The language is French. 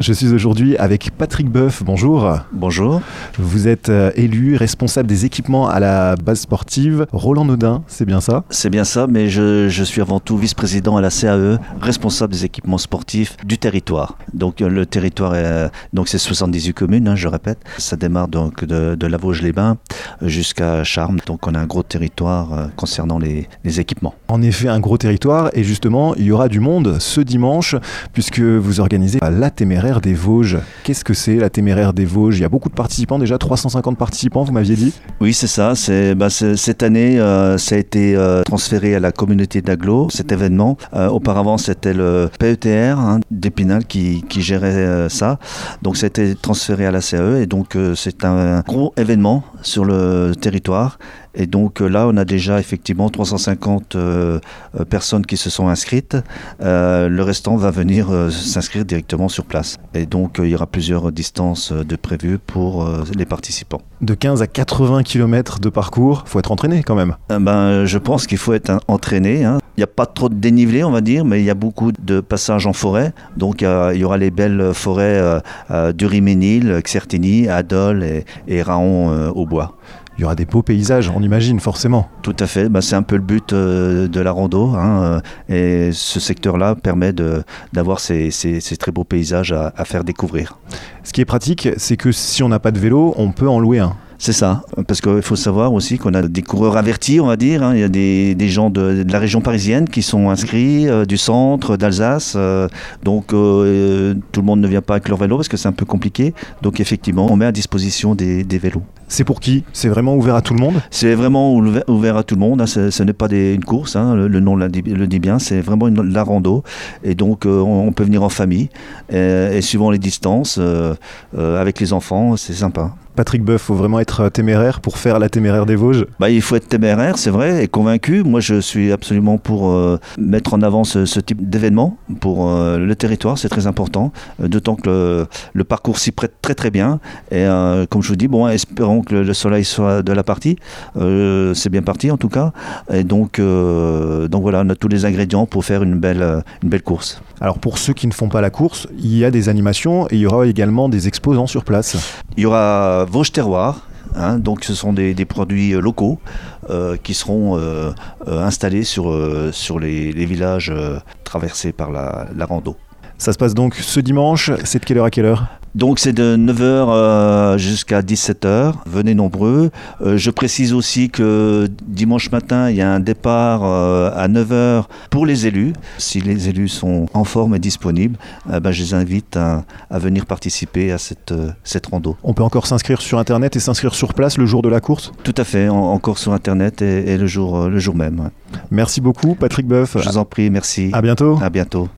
Je suis aujourd'hui avec Patrick Boeuf. Bonjour. Bonjour. Vous êtes élu responsable des équipements à la base sportive Roland-Nodin, c'est bien ça? C'est bien ça, mais je suis avant tout vice-président à la CAE, responsable des équipements sportifs du territoire. Donc le territoire, c'est 78 communes, je répète. Ça démarre donc de la Vosges-les-Bains jusqu'à Charmes. Donc on a un gros territoire concernant les équipements. En effet, un gros territoire, et justement, il y aura du monde ce dimanche, puisque vous organisez la Téméraire des Vosges. Qu'est-ce que c'est la Téméraire des Vosges? Il y a beaucoup de participants déjà, 350 participants, vous m'aviez dit? Oui, c'est ça. Cette année, ça a été transféré à la communauté d'agglo, cet événement. Auparavant, c'était le PETR d'Épinal qui gérait ça. Donc ça a été transféré à la CAE, et donc c'est un gros événement sur le territoire. Et donc là, on a déjà effectivement 350 personnes qui se sont inscrites. Le restant va venir s'inscrire directement sur place. Et donc, il y aura plusieurs distances de prévues pour les participants. De 15 à 80 km de parcours, il faut être entraîné quand même. Je pense qu'il faut être entraîné. Il n'y a pas trop de dénivelé, on va dire, mais il y a beaucoup de passages en forêt. Donc, il y aura les belles forêts d'Uriménil, Xertigny, Adol et Raon au bois. Il y aura des beaux paysages, on imagine, forcément. Tout à fait, c'est un peu le but de la rando. Et ce secteur-là permet d'avoir ces très beaux paysages à faire découvrir. Ce qui est pratique, c'est que si on n'a pas de vélo, on peut en louer un. C'est ça, parce qu'il faut savoir aussi qu'on a des coureurs avertis, on va dire. Il y a des gens de la région parisienne qui sont inscrits, du centre, d'Alsace. Donc tout le monde ne vient pas avec leur vélo parce que c'est un peu compliqué. Donc effectivement, on met à disposition des vélos. C'est pour qui? C'est vraiment ouvert à tout le monde? C'est vraiment ouvert à tout le monde. Ce n'est pas une course, le nom le dit bien. C'est vraiment la rando. Et donc on peut venir en famille. Et suivant les distances, avec les enfants, c'est sympa. Patrick Boeuf, il faut vraiment être téméraire pour faire la Téméraire des Vosges. Il faut être téméraire, c'est vrai, et convaincu. Moi, je suis absolument pour mettre en avant ce type d'événement pour le territoire, c'est très important. D'autant que le parcours s'y prête très très bien. Et comme je vous dis, espérons que le soleil soit de la partie. C'est bien parti en tout cas. Et donc voilà, on a tous les ingrédients pour faire une belle course. Alors pour ceux qui ne font pas la course, il y a des animations et il y aura également des exposants sur place. Il y aura Vosges Terroir, donc ce sont des produits locaux qui seront installés sur les villages traversés par la rando. Ça se passe donc ce dimanche, c'est de quelle heure à quelle heure ? Donc c'est de 9h jusqu'à 17h, venez nombreux. Je précise aussi que dimanche matin, il y a un départ à 9h pour les élus. Si les élus sont en forme et disponibles, je les invite à venir participer à cette rando. On peut encore s'inscrire sur Internet et s'inscrire sur place le jour de la course ? Tout à fait, encore sur Internet et le jour même. Merci beaucoup Patrick Boeuf. Je vous en prie, merci. À bientôt. À bientôt.